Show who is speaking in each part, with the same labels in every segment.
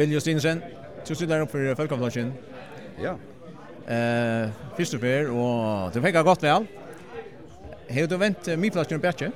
Speaker 1: Bill Justinsen, du sitter upp för Folkaflotchen.
Speaker 2: Ja.
Speaker 1: Först och främst och det fick gott väl. Har du vänt miflatchen och bättre?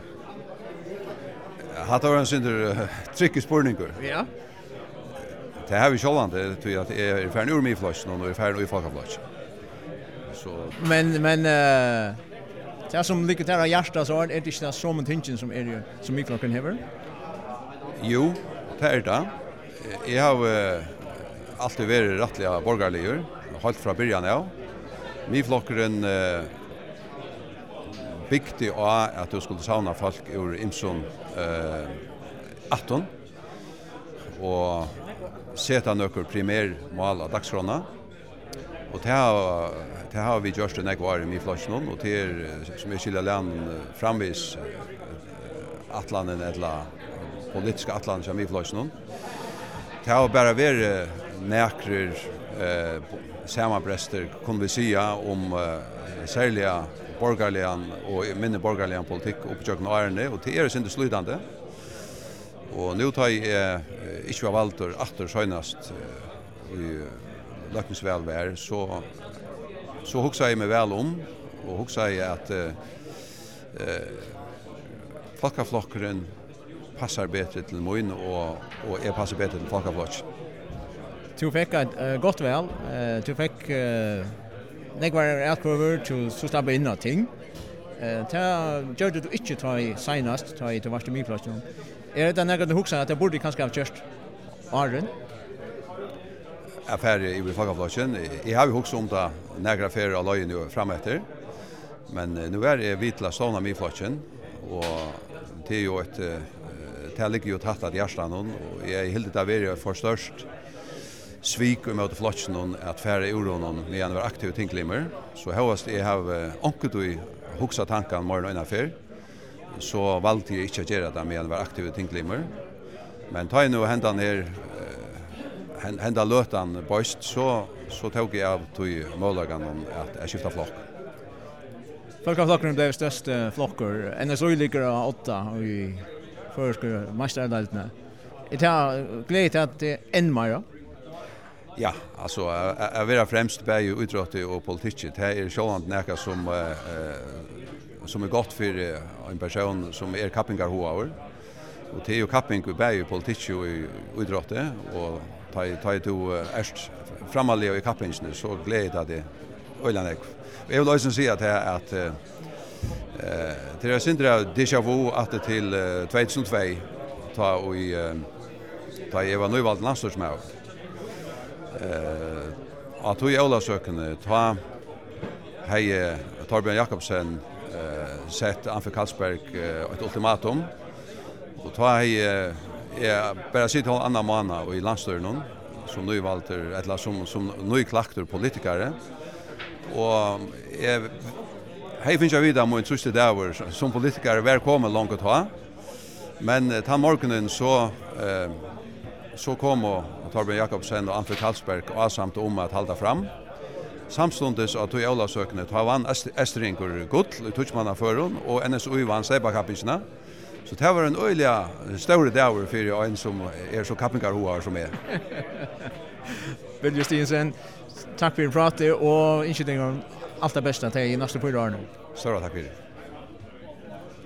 Speaker 2: Hade en synder tricky spurningar.
Speaker 1: Ja.
Speaker 2: Det har vi själva det tror jag att är färdig ur miflatchen och är färdig i Folkaflotchen. Så
Speaker 1: Men det som ligger där i hjärtat så är det inte så många ting som miflatchen har.
Speaker 2: Jo, det är det. Jag har alltid varit rättliga borgerliga, helt från början av. Miflokkeren bygde av att du skulle savna folk ur Imson 18 och sätta några primärmål av dagskrona. Och det har vi gjort en ekvar i Miflokken och det är som är skilja län framvis atlanen eller politiska atlanen som Miflokken. Det har bara varit näkrar sammanbrester kunde vi säga om särliga borgerliga och minne borgerliga politik uppjökna årene och det är inte slutande. Och nu tar jag inte valter åter senast i Lökningsvälvär så huxar jag mig väl om och huxar jag att Folkaflokkeren passar bättre till mun och är passar bättre till Folkaflotchen.
Speaker 1: Du fick ett gott väl. Du fick nekvar utprøver til så stabbe inn av ting. Det gjør du ikke ta i senast, ta i til varste miflatsen. Det nekvar du hukser at det burde kanskje ha kjørst åren?
Speaker 2: Affärer i Folkaflotchen. Jag har ju också om det några affärer av löjen nu framåt. Men nu är det vitla såna miflatchen och det är ju ett det ligger ju tatt att hjärtan och jag är helt det är för störst svik mot flotchen att färre euron med en var aktiv tinklimmer så högst jag har onkel i huxa tanken mer än affär så valde jag inte att göra det med en var aktiv tinklimmer men tar nu händan ner hända lötan bost så tog jag av till målagan att skifta flock.
Speaker 1: Folkaflokkeren blev störst flockor. NSO ligger 8 i förska mästardaltna. Det har glädje att det än mer.
Speaker 2: Ja, alltså jag vill främst bära utråt och politik. Det är självant näka som är gott för en person som är kappingarhoaur. Och det är ju kapping vi bära politik och utråt och ta du erst framallega i kappingen så glädje att det ölanek. Jag vill också säga att det är syndra déjà vu att det till 2002 ta jag var nyvald landslagsmästare. Att jag Olavsökene ta hej Torbjörn Jakobsen sett Anfe Karlsberg ett ultimatum och ta hej bara sitta en annan månad och i landslagen som nyvalter eller som nyklakter politikare och hej finns jag vidare mot sista dagar som politikare välkommen långt att ha men ta morgonen så kom och Torbjörn Jakobsen och Anfe Karlsberg avsamt om att hålla fram. Samstundes att i Olavsökene ta vann Estringur gull i touchmannaförun och NSU vann Seibakapisna. Så det var en öliga stora dag för en som är så kappingarhoar som är.
Speaker 1: Bill Justinsen, tack för pratet och inskjutning om allt det bästa till nästa 4 år nu.
Speaker 2: Stora tack för det.